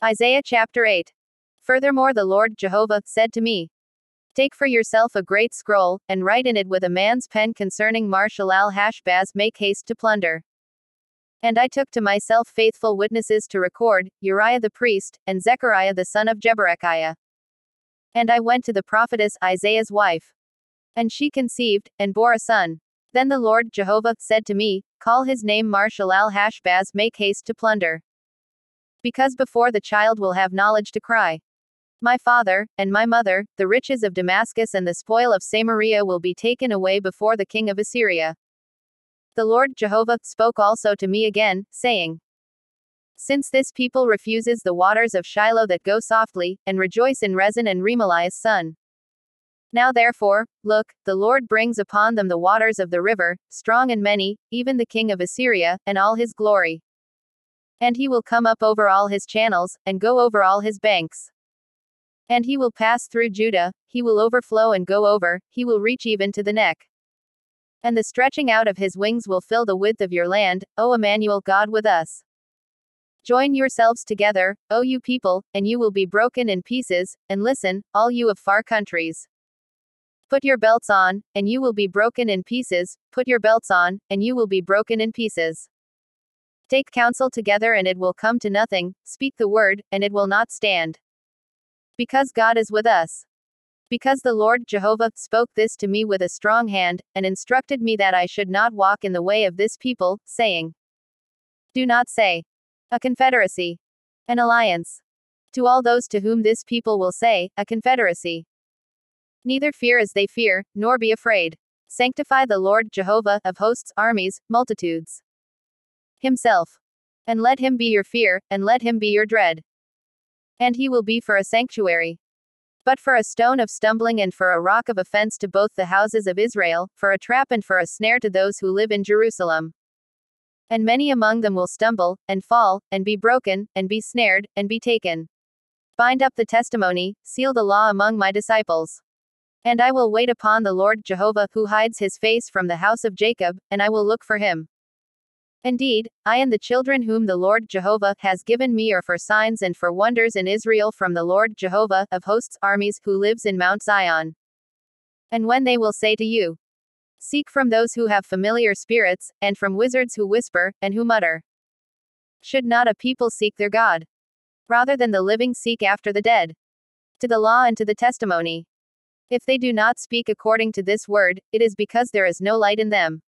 Isaiah chapter 8. Furthermore, the Lord Jehovah said to me, take for yourself a great scroll, and write in it with a man's pen concerning Mar-shalal-hash-baz, make haste to plunder. And I took to myself faithful witnesses to record, Uriah the priest, and Zechariah the son of Jeberechiah. And I went to the prophetess Isaiah's wife. And she conceived, and bore a son. Then the Lord Jehovah said to me, call his name Mar-shalal-hash-baz, make haste to plunder. Because before the child will have knowledge to cry, my father, and my mother, the riches of Damascus and the spoil of Samaria will be taken away before the king of Assyria. The Lord Jehovah spoke also to me again, saying, since this people refuses the waters of Shiloh that go softly, and rejoice in Rezin and Remaliah's son. Now therefore, look, the Lord brings upon them the waters of the river, strong and many, even the king of Assyria, and all his glory. And he will come up over all his channels, and go over all his banks. And he will pass through Judah, he will overflow and go over, he will reach even to the neck. And the stretching out of his wings will fill the width of your land, O Emmanuel, God with us. Join yourselves together, O you people, and you will be broken in pieces, and listen, all you of far countries. Put your belts on, and you will be broken in pieces, put your belts on, and you will be broken in pieces. Take counsel together and it will come to nothing, speak the word, and it will not stand. Because God is with us. Because the Lord Jehovah spoke this to me with a strong hand, and instructed me that I should not walk in the way of this people, saying, do not say, a confederacy, an alliance. To all those to whom this people will say, a confederacy. Neither fear as they fear, nor be afraid. Sanctify the Lord Jehovah, of hosts, armies, multitudes, himself. And let him be your fear, and let him be your dread. And he will be for a sanctuary, but for a stone of stumbling and for a rock of offense to both the houses of Israel, for a trap and for a snare to those who live in Jerusalem. And many among them will stumble, and fall, and be broken, and be snared, and be taken. Bind up the testimony, seal the law among my disciples. And I will wait upon the Lord Jehovah, who hides his face from the house of Jacob, and I will look for him. Indeed, I and the children whom the Lord Jehovah has given me are for signs and for wonders in Israel from the Lord Jehovah, of hosts, armies, who lives in Mount Zion. And when they will say to you, seek from those who have familiar spirits, and from wizards who whisper, and who mutter. Should not a people seek their God? Rather than the living seek after the dead. To the law and to the testimony. If they do not speak according to this word, it is because there is no light in them.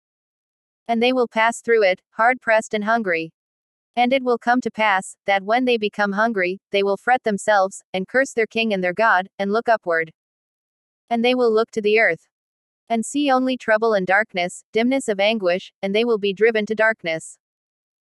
And they will pass through it, hard-pressed and hungry. And it will come to pass, that when they become hungry, they will fret themselves, and curse their king and their God, and look upward. And they will look to the earth, and see only trouble and darkness, dimness of anguish, and they will be driven to darkness.